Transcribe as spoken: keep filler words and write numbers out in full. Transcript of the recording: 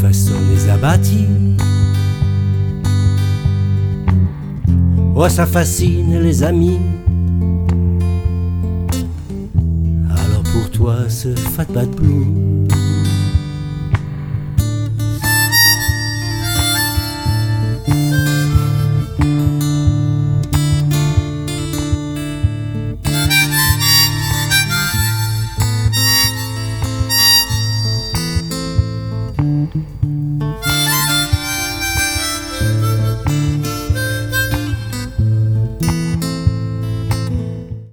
toi sont les abattis. Oh, ça fascine les amis. Alors pour toi ce Fat Bad Blues.